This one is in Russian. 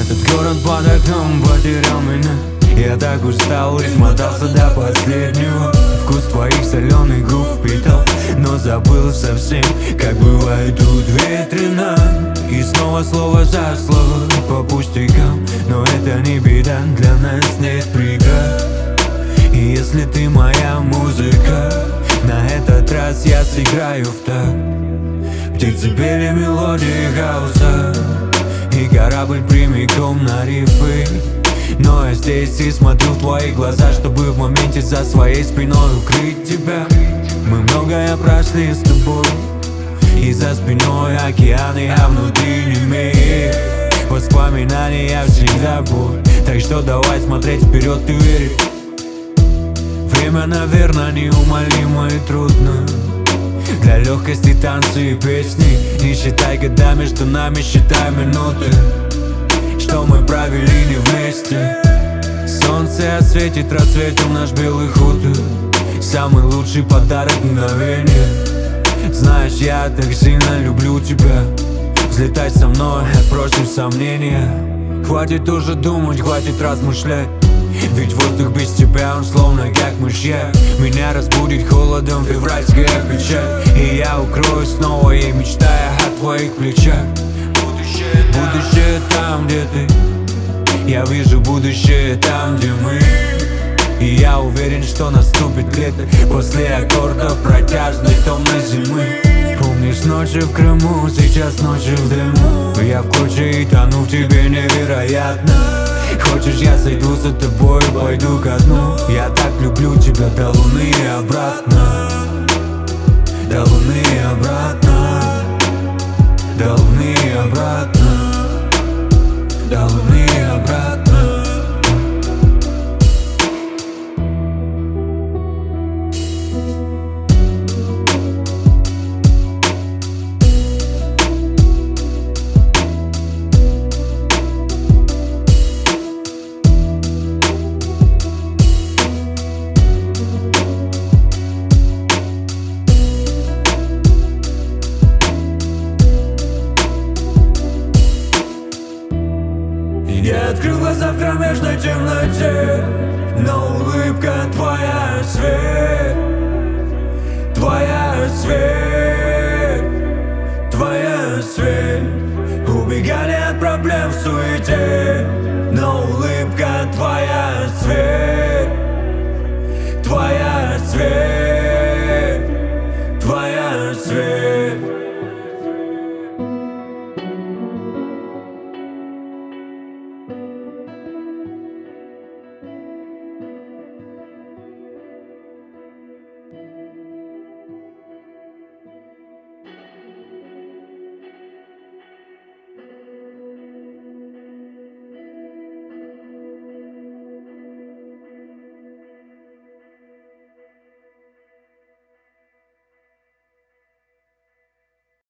Этот город под окном потерял меня. Я так устал, измотался до последнего. Вкус твоих соленых губ впитал, но забыл совсем, как бывает тут ветрено. И снова слово за слово по пустякам, но это не беда, для нас нет преград. И если ты моя музыка, на этот раз я сыграю в такт. Птицы пели мелодии хаоса, и корабль прямиком на рифы. Но я здесь и смотрю в твои глаза, чтобы в моменте за своей спиной укрыть тебя. Мы многое прошли с тобой, и за спиной океаны, а внутри не мир. Воспоминания всегда боль, так что давай смотреть вперед и верить. Время, наверное, неумолимо и трудно. Для легкости танцы и песни. Не считай годами, что нами, считай минуты, что мы провели не вместе. Солнце осветит рассветом наш белый хутор. Самый лучший подарок мгновения. Знаешь, я так сильно люблю тебя. Взлетай со мной, отбросим сомнения. Хватит уже думать, хватит размышлять, ведь воздух без тебя, он словно как мышьяк. Меня разбудит холодом февральская печаль, и я укроюсь снова ей, мечтая о твоих плечах. Будущее там, где ты. Я вижу будущее там, где мы. И я уверен, что наступит лето после аккордов протяжной томной зимы. Помнишь ночи в Крыму, сейчас ночи в дыму. Я в клочья и тону в тебе невероятно. Хочешь, я сойду за тобой, пойду ко дну. Я так люблю тебя до луны и обратно. До луны и обратно. До луны и обратно. До луны и обратно. Я открыл глаза в кромешной темноте, но улыбка твоя свет, твоя свет, твоя свет. Убегали от проблем в суете.